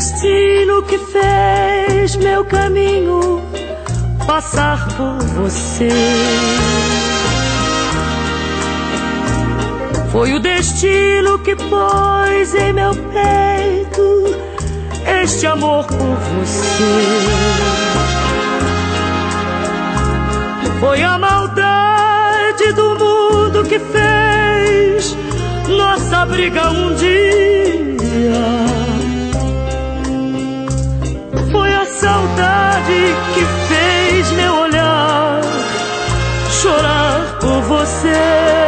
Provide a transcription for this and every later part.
destino que fez meu caminho passar por você. Foi o destino que pôs em meu peito este amor por você. Foi a maldade do mundo que fez nossa briga um dia. Foi a saudade que fez meu olhar chorar por você.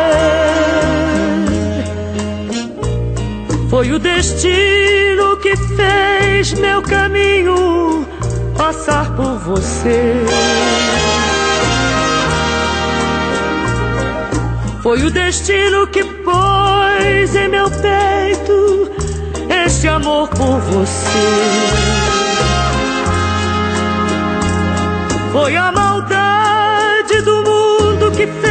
Foi o destino que fez meu caminho passar por você. Foi o destino que pôs em meu peito este amor por você. Foi a maldade do mundo que fez